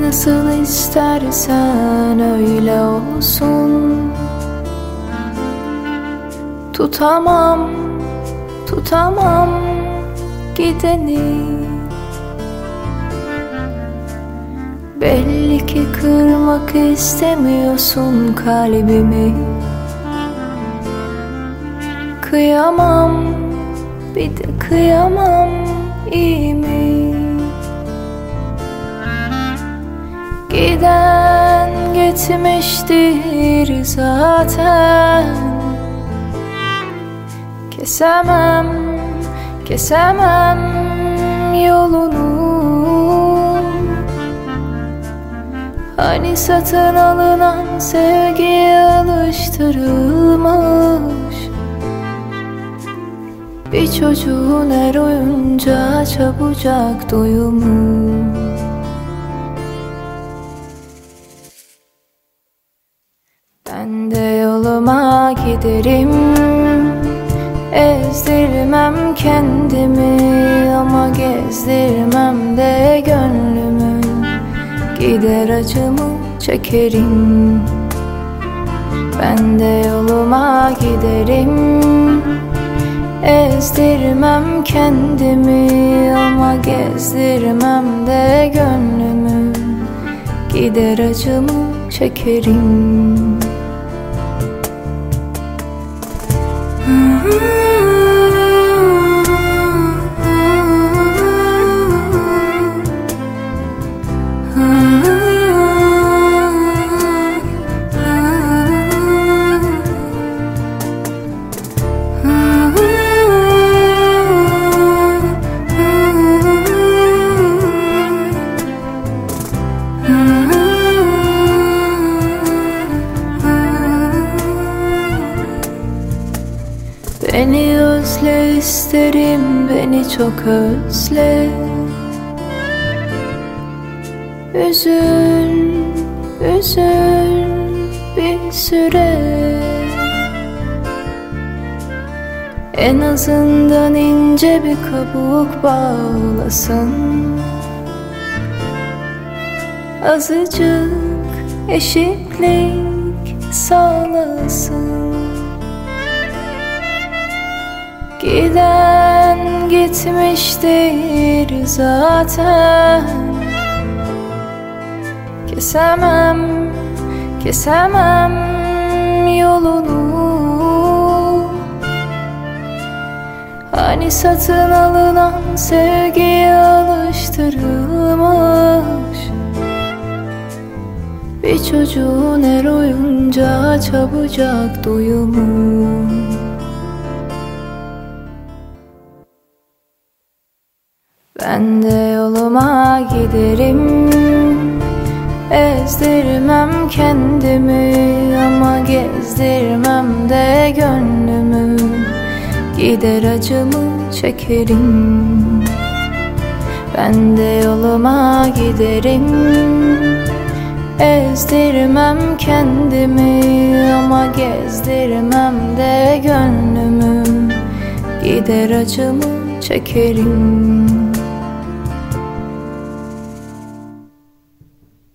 Nasıl istersen öyle olsun. Tutamam, tutamam gideni. Belli ki kırmak istemiyorsun kalbimi. Kıyamam, bir de kıyamam, iyi mi? Giden gitmiştir zaten. Kesemem, kesemem yolunu. Hani satın alınan sevgiye alıştırılmış bir çocuğun her oyuncağa çabucak doyumu. Ben de yoluma giderim, ezdirmem kendimi ama gezdirmem de gönlümü. Gider acımı çekerim. Ben de yoluma giderim, ezdirmem kendimi ama gezdirmem de gönlümü. Gider acımı çekerim. Beni özle isterim, beni çok özle. Üzül, üzül bir süre. En azından ince bir kabuk bağlasın. Azıcık eşitlik sağlasın. Giden gitmiştir zaten. Kesemem, kesemem yolunu. Hani satın alınan sevgiye alıştırılmış bir çocuğun her oyuncağa çabucak doyumu. Ben de yoluma giderim, ezdirmem kendimi ama gezdirmem de gönlümü. Gider acımı çekerim. Ben de yoluma giderim, ezdirmem kendimi ama gezdirmem de gönlümü. Gider acımı çekerim.